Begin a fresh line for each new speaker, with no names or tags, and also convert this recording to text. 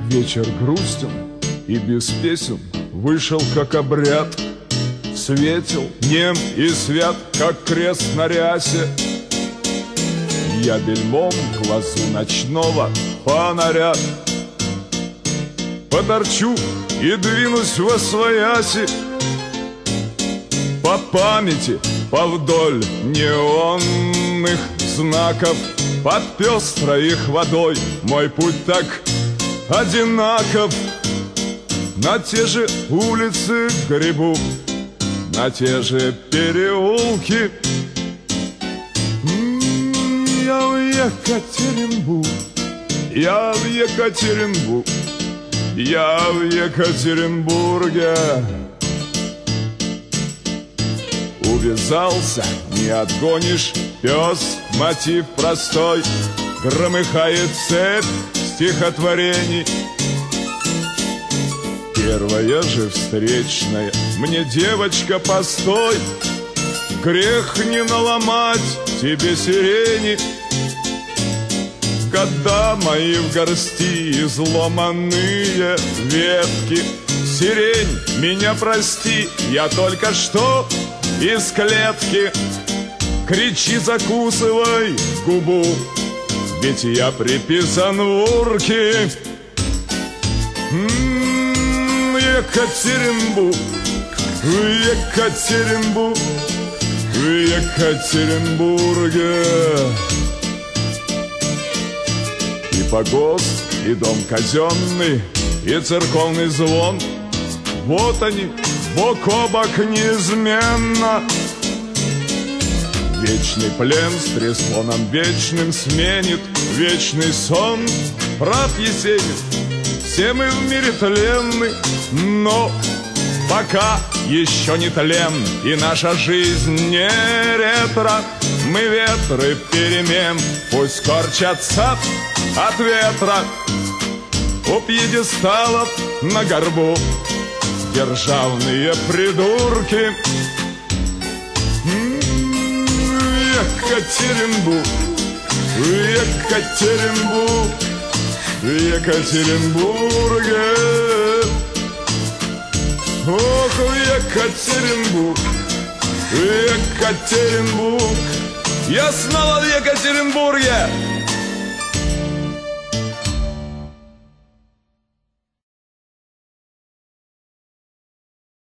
Вечер грустен и без песен вышел, как обряд. Светил, нем и свят, как крест на рясе. Я бельмом глазу ночного фонаря поторчу и двинусь восвояси. По памяти, повдоль неонных знаков, под пестрой их водой мой путь так одинаков. На те же улицы гребу, на те же переулки. Я в Екатеринбург, я в Екатеринбург, я в Екатеринбурге. Увязался, не отгонишь, пес, мотив простой. Громыхает цепь стихотворений. Первая же встречная: мне, девочка, постой, грех не наломать тебе сирени. Года мои в горсти, изломанные ветки. Сирень, меня прости, я только что из клетки. Кричи, закусывай губу, ведь я приписан в урке. Екатеринбург, Екатеринбург, в Екатеринбурге. И погост, и дом казенный, и церковный звон, вот они, бок о бок неизменно. Вечный плен с трезвоном вечным сменит вечный сон. Прав Есенин, все мы в мире тленны, но пока еще не тлен, и наша жизнь не ретро. Мы ветры перемен, пусть корчатся от ветра. У пьедесталов на горбу державные придурки. Екатеринбург, Екатеринбург, в Екатеринбурге. Ох, в Екатеринбург, в Екатеринбург. Я снова в Екатеринбурге.